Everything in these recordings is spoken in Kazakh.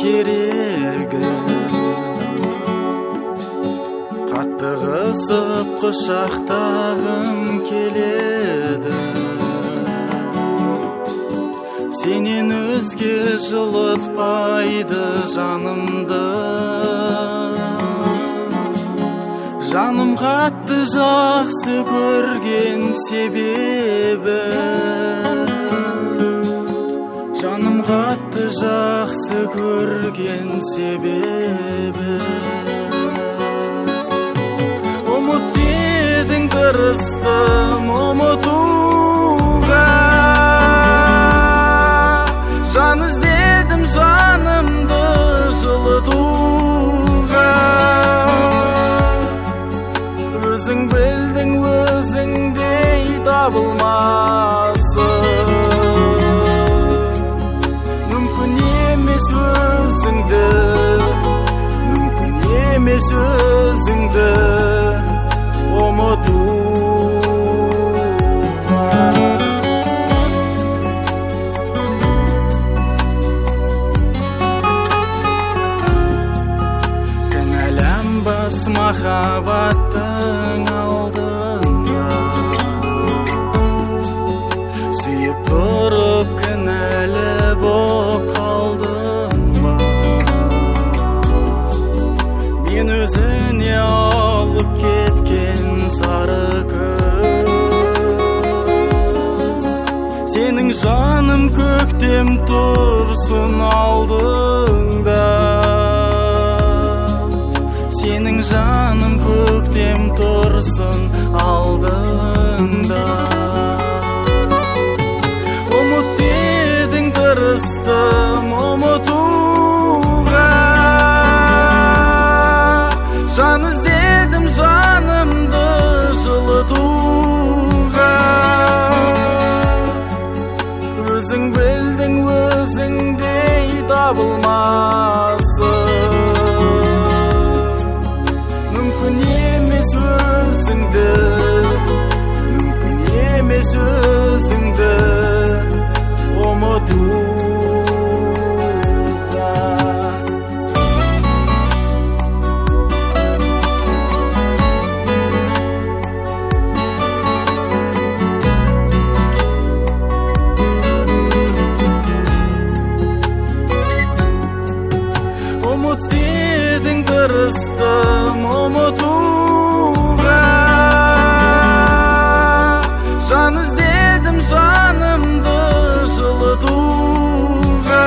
керегі, қатты қысып құшақтағым келеді. Сенен өзге жылытпайды жанымды. Жаным қатты жақсы көрген себебі, жаным қатты жақсы көрген себебі. Ұмыт дедің, тырыстым ұмытуға, жан іздедім жанымды жылытуға. Өзің білдің, өзіңдей табылмасын. Мүмкін емес өзіңді, мүмкін емес өзіңді ұмытуға. Кінәланбас махаббаттың алдында, сүйіп тұрып кінәлі боп қалдым ба? Мен өзіне алып кеткен сары күз, сенің жаным көктем тұрсын алдыңда. Сенің жаным көктем тұрсын алдыңда. Ұмыт дедің, тырыстым ұмытуға, жан іздедім жанымды жылытуға. Өзің білдің, өзіңдей табылмасын. Мүмкін емес өзіңді, мүмкін емес өзіңді ұмытуға. Ұмыт дедің, тырыстым ұмытуға, жан іздедім жанымды жылытуға.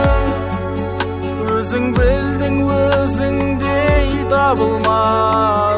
Өзің білдің, өзіңдей табылмасын.